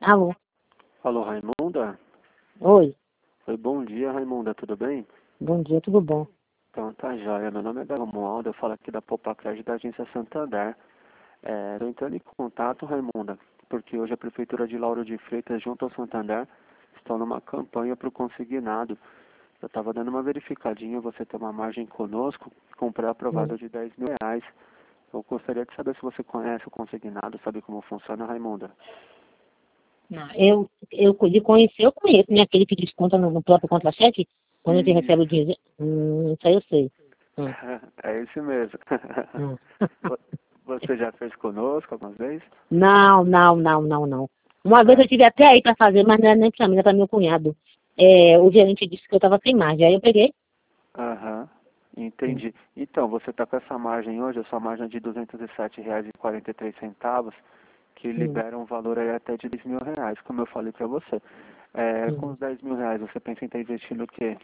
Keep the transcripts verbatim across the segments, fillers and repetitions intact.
Alô? Alô, Raimunda? Oi, Oi, bom dia, Raimunda, tudo bem? bom dia, tudo bom? Então, tá joia. Meu nome é Belo Moaldo, eu falo aqui da Popacred da agência Santander. É, tô entrando em contato, Raimunda, porque hoje a Prefeitura de Lauro de Freitas, junto ao Santander, estão numa campanha para o consignado. Eu estava dando uma verificadinha, você tem uma margem conosco, com pré-aprovado Hum. de dez mil reais. Eu gostaria de saber se você conhece o consignado, sabe como funciona, Raimunda? Não, eu, eu de conhecer, eu conheço, né? Aquele que desconta no, no próprio contra-cheque, quando a gente recebe o Isso, dinheiro. Hum, isso aí eu sei. Hum, é esse mesmo. hum. Vo- Você já fez conosco alguma vez? Não, não, não, não, não. Uma vez É. eu tive até aí para fazer, mas não era nem para mim, era para meu cunhado. É, o gerente disse que eu estava sem margem, aí eu peguei. Aham, Hum, entendi. Então, você está com essa margem hoje, a sua margem é de duzentos e sete reais e quarenta e três centavos, que hum, libera um valor aí até de dez mil reais, como eu falei para você. É, com hum. os dez mil reais, você pensa em estar investindo o quê?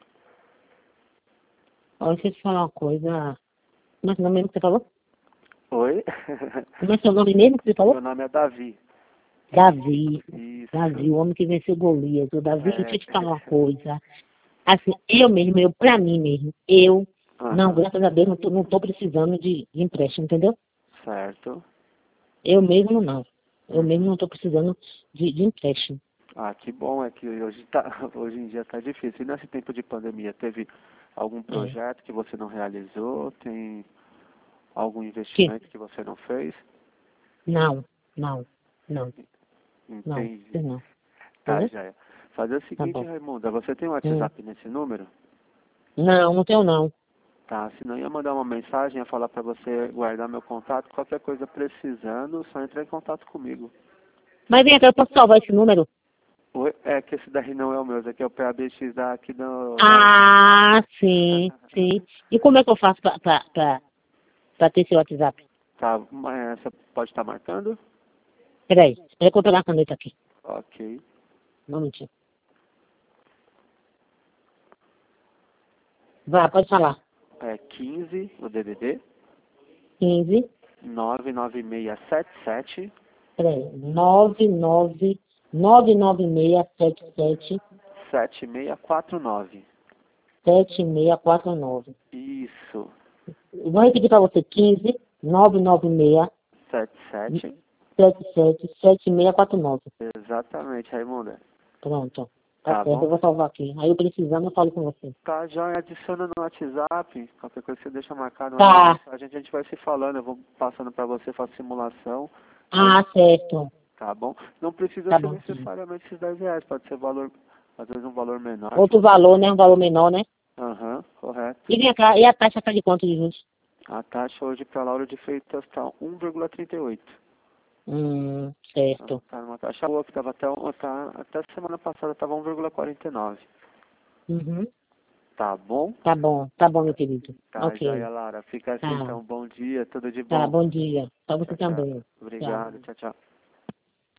Olha, deixa eu te falar uma coisa. Como é seu nome mesmo que você falou? Oi? Como é seu nome mesmo que você Meu falou? nome é Davi. Davi. Isso. Davi, o homem que venceu Golias. O Davi, deixa É. eu te falar uma coisa. Assim, eu mesmo, eu, pra mim mesmo, eu, não, Aham, graças a Deus, não tô, não tô precisando de, de empréstimo, entendeu? certo. Eu mesmo não. Eu mesmo Uhum. não tô precisando de, de empréstimo. Ah, que bom, é que hoje, tá, hoje em dia está difícil. E nesse tempo de pandemia, teve algum É. projeto que você não realizou? Tem algum Que? investimento que você não fez? Não, não, não, não, Entendi. não. Tá, Entendeu? já. Fazer o Tá seguinte, bom. Raimunda, você tem um Hum. WhatsApp nesse número? Não, não tenho não. Tá, senão eu ia mandar uma mensagem, ia falar pra você guardar meu contato, qualquer coisa precisando, só entrar em contato comigo. Mas vem cá, eu posso salvar esse número? Oi, é que esse daí não é o meu, esse aqui é o P A B X da aqui do, da agência. Ah, sim, sim. E como é que eu faço pra, pra, pra, pra ter seu WhatsApp? Tá, mas você pode estar marcando? Peraí, espera que eu pegar a caneta aqui. Ok. Um momentinho. Vá, pode falar. É quinze, o D D D, Quinze. nove nove seis sete sete, Peraí, nove nove nove nove seis sete sete sete seis quatro nove. sete seis quatro nove. Isso, Eu vou repetir para você, quinze nove nove sete seis sete. sete sete sete seis quatro nove. Exatamente, Raimunda. Pronto, tá Tá certo, eu bom? vou salvar aqui. Aí eu precisando, eu falo com você. Tá, já adiciona no WhatsApp, qualquer coisa você deixa marcado, manda uma Tá, mensagem, a gente vai se falando, eu vou passando pra você, faço simulação, aí, ah, certo. tá bom? Não precisa Tá ser bom, sim. necessariamente esses dez reais, pode ser valor, às vezes um valor menor que Outro você... valor, né? Um valor menor, né? Aham, correto. E vem cá, e a taxa tá de quanto de juros? A taxa hoje para Lauro de Freitas está um vírgula trinta e oito. Hum, Tá, certo. tá numa taxa boa, que estava até, tá, até semana passada estava um vírgula quarenta e nove. Uhum. Tá bom? Tá bom, tá bom, meu querido. Tá, Ok. joia, Lara. Fica assim Tá, então. Bom dia, tudo de tá, bom. bom dia. Pra você Tchau, tchau. também. Tchau. Obrigado, tchau, tchau.